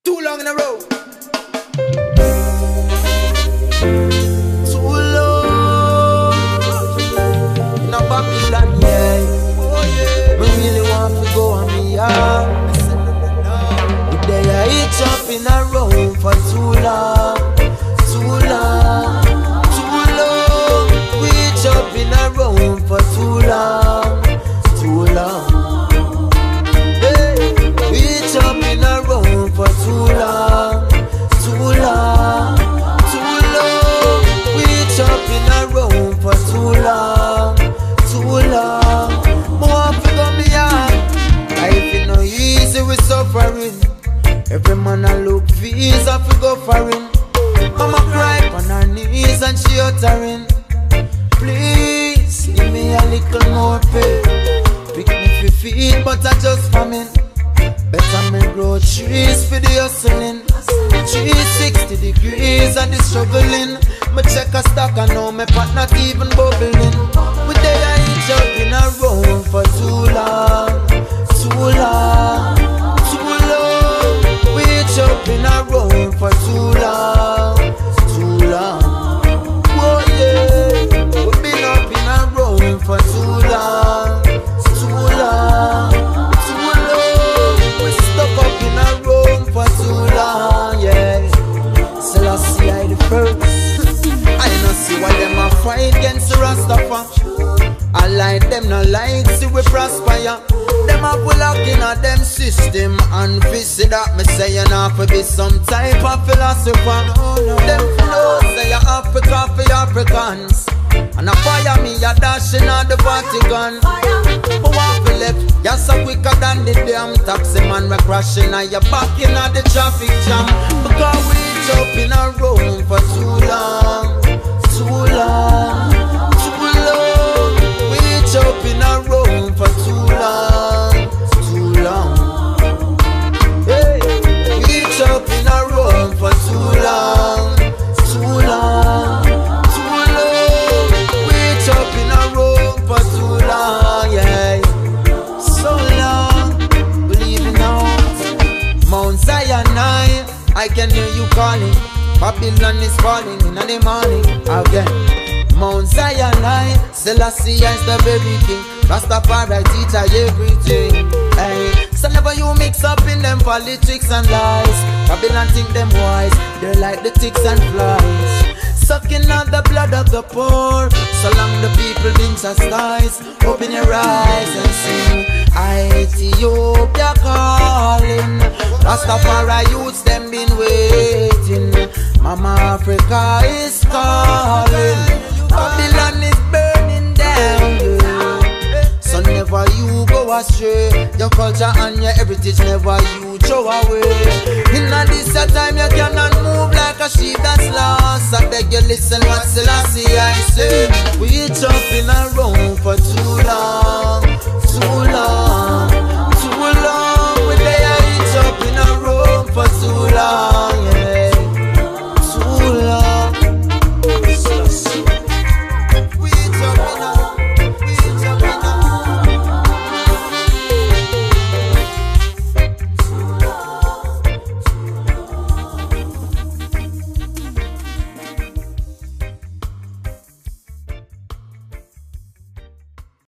Too long in a row. Too long in a Babylon, yeah. Me really want to go on me yard. If they are each up in a row for too long, too long, too long. We each up in a row for too long, too long. Up in a room for too long, too long, too long. We up in a room for too long, too long. More for go me out. Life is no easy with suffering. Every man a look visa for go foreign. Mama cry on her knees and she uttering, please give me a little more pay. Pick me for feet but I just famine. Better me grow trees for the hustling. 360 degrees and the struggling. Me check a stock and know me pot not even bubbling. We there each up in a room for too long, too long, too long. We each up in a room for too long, too long. Oh yeah, we been up in a room for too long, too long. Up in a room for too long, yeah. Selassie I the first. I don't see why them a fight against the Rastafari. I like them no like see we prosper. Them a pull up in a them system and visit that me say you not for be some type of philosopher. Them know say you Africa for Africans. And a fire me a dashing at the Vatican. But what we left, you're so quicker than the damn taxi man. We're crashing and you're back in at the traffic jam. Because we jump in a room for too long, too long, too long. We jump in a room for too long, too long. Hey, we jump in a room for too long, too long. Up in a room for too long, yeah. So long, believe it now. Mount Zion, I can hear you calling. Babylon is falling in the morning again. Mount Zion, Selassie is the very king. Rastafari teach everything. Hey, so never you mix up in them politics and lies. Babylon think them wise, they're like the ticks and flies. Sucking out the blood of the poor. So long the people been chastised. Open your eyes and sing. Ethiopia calling. Rastafari youths them been waiting. Mama Africa is calling. Babylon is burning down, yeah. So never you go astray. Your culture and your heritage never you throw away. In this time you cannot move like a sheep that's lost. I beg you listen what Selassie I say. We jump in a room for too long, too long.